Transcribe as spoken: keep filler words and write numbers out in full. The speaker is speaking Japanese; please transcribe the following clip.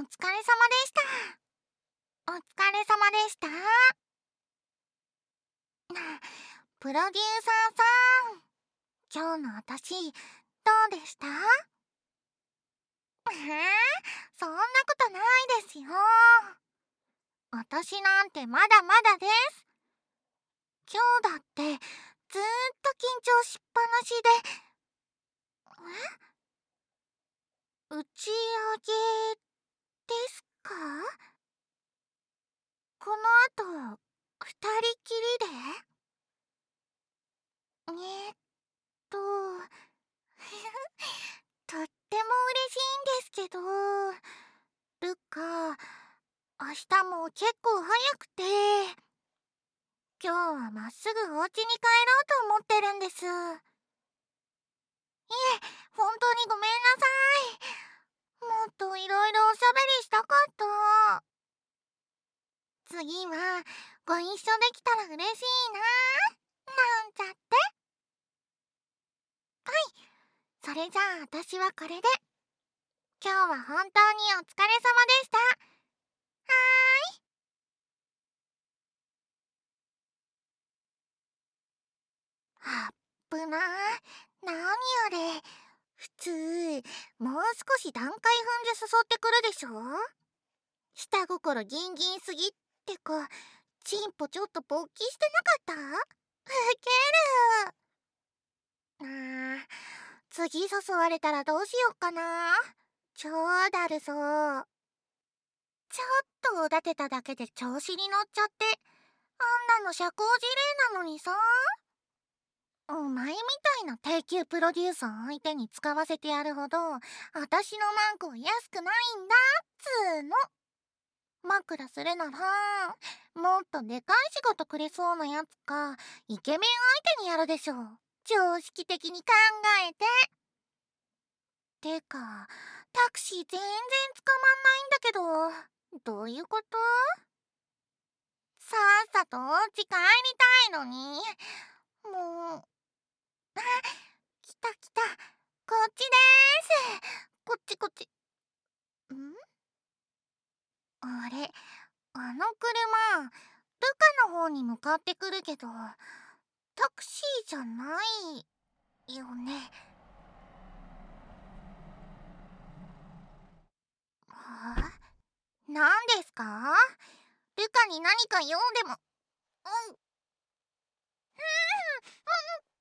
疲れ様でした。お疲れ様でした。プロデューサーさん、今日の私、どうでした？えー、そんなことないですよ。私なんてまだまだです。今日だってずーっと緊張しっぱなしで。え？打ち上げですか？この後、二人きりで？えーっと、とっても嬉しいんですけど、ルカ、明日も結構早くて、今日はまっすぐお家に帰ろうと思ってるんです。いえ、本当にごめんなさい。もっといろいろおしゃべりしたかった。次はご一緒できたら嬉しいな、なんちゃって。はい、それじゃあ私はこれで。今日は本当にお疲れ様でした。はーい。あっぶなー。なにあれ。普通、もう少し段階踏んで誘ってくるでしょ？下心ギンギンすぎってか、チンポちょっと勃起してなかった？ウケる。あー、次誘われたらどうしよっかな。超だるそう。ちょっとおだてただけで調子に乗っちゃって、あんなの社交辞令なのにさ。お前みたいな低級プロデューサー相手に使わせてやるほど、私のマンコは安くないんだっつーの。枕するなら、もっとでかい仕事くれそうなやつか、イケメン相手にやるでしょ。常識的に考えて。てか、タクシー全然捕まんないんだけど、どういうこと？さっさとお家帰りたいのに。もう、あ、来た来た。こっちでーす。こっちこっち。ん？あれ、あの車、ルカの方に向かってくるけど、タクシーじゃないよね。はあ？何ですか？ルカに何か用でも。うん。